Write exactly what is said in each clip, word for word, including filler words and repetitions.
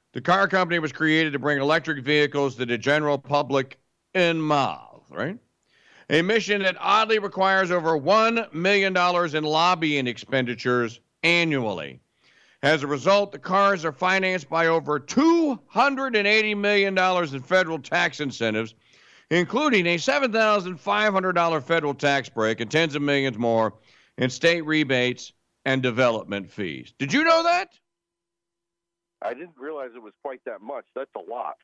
The car company was created to bring electric vehicles to the general public en masse, right? A mission that oddly requires over one million dollars in lobbying expenditures annually. As a result, the cars are financed by over two hundred eighty million dollars in federal tax incentives, including a seven thousand five hundred dollars federal tax break and tens of millions more in state rebates and development fees. Did you know that? I didn't realize it was quite that much. That's a lot.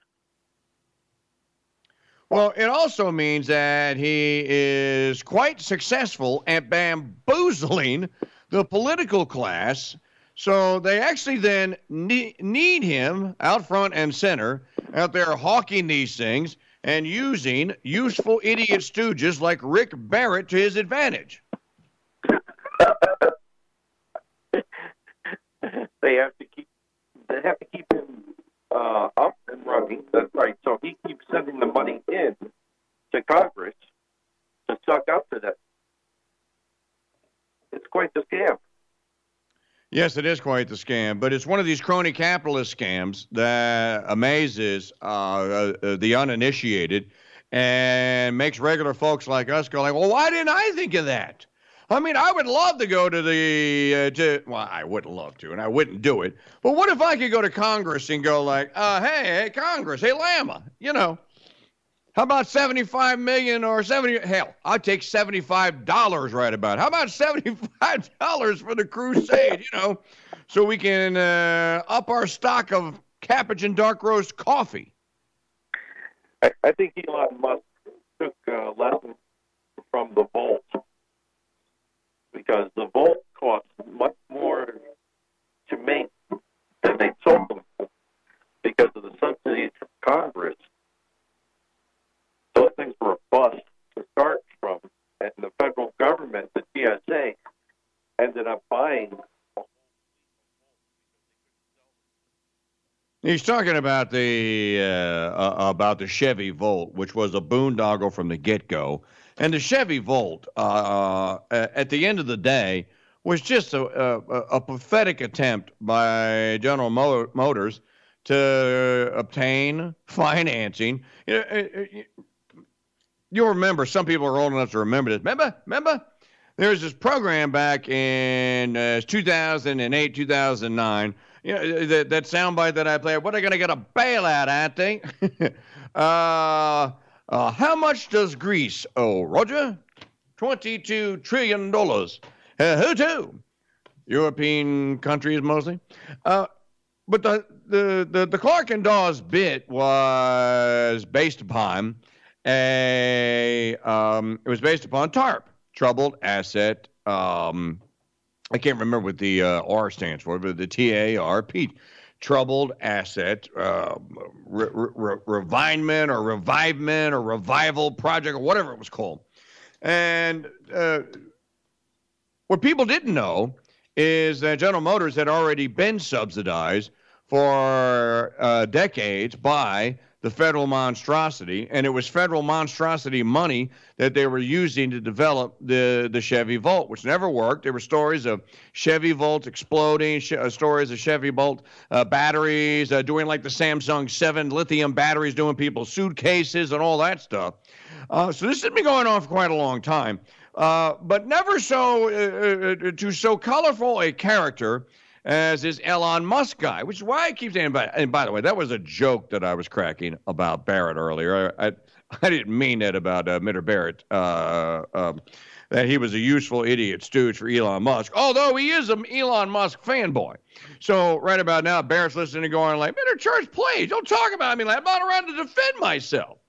Well, it also means that he is quite successful at bamboozling the political class. So they actually then ne- need him out front and center, out there hawking these things and using useful idiot stooges like Rick Barrett to his advantage. They have to keep. They have to keep him uh, up and running. That's right. So he keeps sending the money in to Congress to suck up to that. It's quite the scam. Yes, it is quite the scam, but it's one of these crony capitalist scams that amazes uh, uh, the uninitiated and makes regular folks like us go like, well, why didn't I think of that? I mean, I would love to go to the, uh, to, well, I wouldn't love to, and I wouldn't do it. But what if I could go to Congress and go like, uh, hey, hey, Congress, hey, Lama, you know, how about seventy-five million dollars or seventy, hell, I'll take seventy-five dollars right about. How about seventy-five dollars for the crusade, you know, so we can uh, up our stock of Capuchin dark roast coffee? I, I think Elon Musk took uh, lessons from the Volt, because the Volt costs much more to make than they sold them because of the subsidies from Congress. Those things were a bust to start from, and the federal government, the T S A, ended up buying. He's talking about the uh, uh, about the Chevy Volt, which was a boondoggle from the get-go. And the Chevy Volt, uh, uh, at the end of the day, was just a, a, a pathetic attempt by General Mo- Motors to obtain financing. You know, you'll remember, some people are old enough to remember this. Remember? Remember? There was this program back in uh, two thousand eight, two thousand nine. You know, that, that soundbite that I played, what are they going to get a bailout, aren't they? uh... Uh, how much does Greece owe, Roger? twenty-two trillion dollars. Uh, who to? European countries mostly. Uh, but the, the, the, the Clark and Dawes bit was based upon a, um, it was based upon TARP, Troubled Asset, um, I can't remember what the uh, R stands for, but the T A R P. Troubled Asset uh, re- re- Revinement or Revivement or Revival Project or whatever it was called. And uh, what people didn't know is that General Motors had already been subsidized for uh, decades by the federal monstrosity, and it was federal monstrosity money that they were using to develop the, the Chevy Volt, which never worked. There were stories of Chevy Volt exploding, sh- uh, stories of Chevy Volt uh, batteries, uh, doing like the Samsung seven lithium batteries, doing people's suitcases and all that stuff. Uh, so this has been going on for quite a long time, uh, but never so uh, uh, to so colorful a character as this Elon Musk guy, which is why I keep saying, by, and by the way, that was a joke that I was cracking about Barrett earlier. I, I, I didn't mean that about uh, Mister Barrett, uh, um, that he was a useful idiot stooge for Elon Musk, although he is an Elon Musk fanboy. So right about now, Barrett's listening and going like, Mister Church, please, don't talk about me like I'm not around to defend myself.